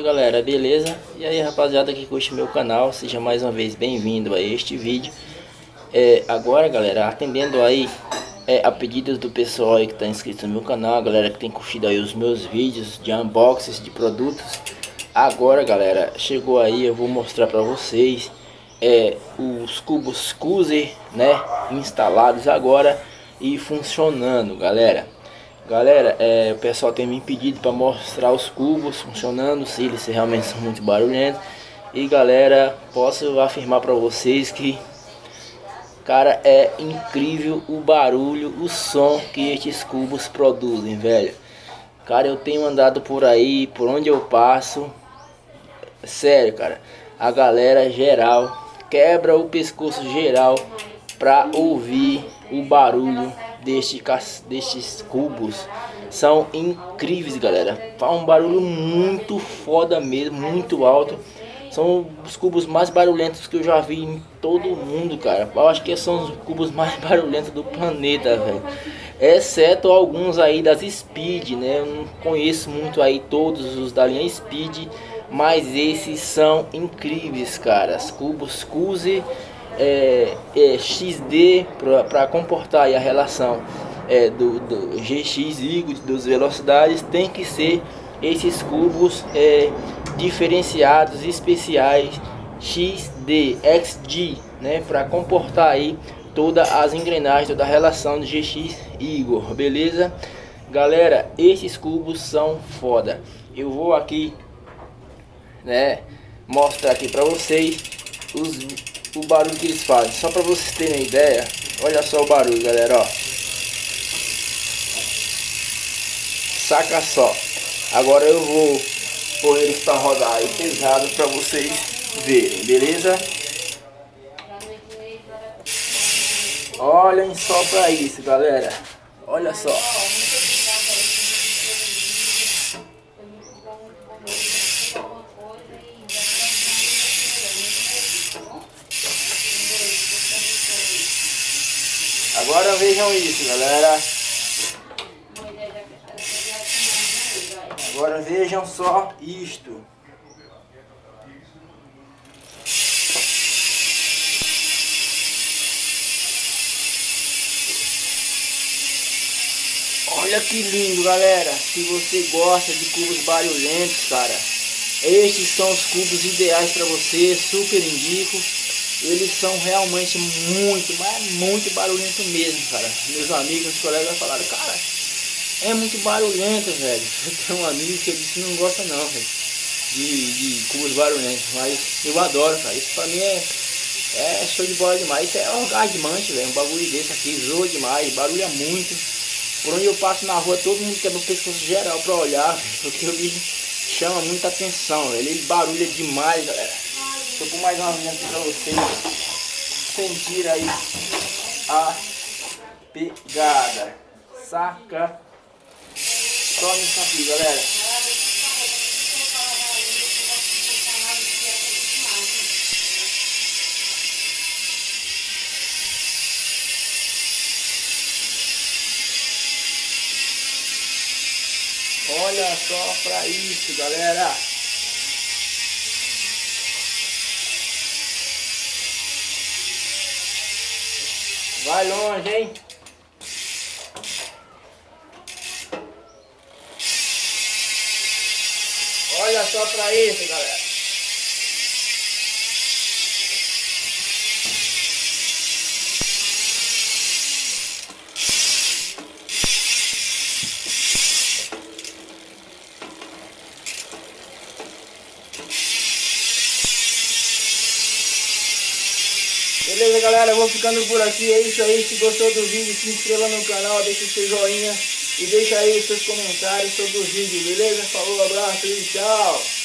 galera, beleza? E aí rapaziada que curte meu canal, seja mais uma vez bem-vindo a este vídeo. Agora galera, atendendo aí a pedidos do pessoal aí que tá inscrito no meu canal, a galera que tem curtido aí os meus vídeos de unboxings de produtos. Agora galera, chegou aí, eu vou mostrar pra vocês os cubos Cuser, né, instalados agora e funcionando, galera. O pessoal tem me pedido para mostrar os cubos funcionando, se eles realmente são muito barulhentos. E galera, posso afirmar para vocês que, cara, é incrível o barulho, o som que estes cubos produzem, velho. Cara, eu tenho andado por aí, por onde eu passo, sério, cara, a galera geral quebra o pescoço geral para ouvir o barulho destes cubos. São incríveis, galera. Faz um barulho muito foda mesmo, muito alto. São os cubos mais barulhentos que eu já vi em todo o mundo, cara. Eu acho que são os cubos mais barulhentos do planeta, velho. Exceto alguns aí das Speed, né? Eu não conheço muito aí todos os da linha Speed, mas esses são incríveis, cara. Os cubos Cuser XD para comportar aí a relação do GX e dos velocidades, tem que ser esses cubos diferenciados especiais XD, né, para comportar aí todas as engrenagens, toda a relação do GX Igor, beleza? Galera, esses cubos são foda. Eu vou aqui, né, mostrar aqui para vocês o barulho que eles fazem, só para vocês terem ideia. Olha só o barulho, galera, ó. Saca só. Agora eu vou pôr eles para rodar aí pesado para vocês verem, beleza? Olhem só para isso, galera. Olha só. Agora vejam isso, galera. Agora vejam só isto. Olha que lindo, galera. Se você gosta de cubos barulhentos, cara, estes são os cubos ideais para você. Super indico. Eles são realmente muito barulhento mesmo, cara. Meus amigos, meus colegas falaram, cara, é muito barulhento, velho. Eu tenho um amigo que ele disse que não gosta não, velho, de cubos barulhentos, mas eu adoro, cara. Isso pra mim é show de bola demais. Isso é orgasmante, velho. Um bagulho desse aqui, zoa demais, barulha muito. Por onde eu passo na rua, todo mundo quebra o pescoço geral pra olhar, véio, porque o bicho chama muita atenção, velho. Ele barulha demais, galera. Deixa eu pôr mais uma vez aqui pra vocês sentir aí a pegada. Saca? Só nisso aqui, galera. Olha só pra isso, galera. Vai longe, hein? Olha só pra isso, galera. Beleza, galera, eu vou ficando por aqui. É isso aí. Se gostou do vídeo, se inscreva no canal, deixa o seu joinha e deixa aí os seus comentários sobre o vídeo, beleza? Falou, abraço e tchau.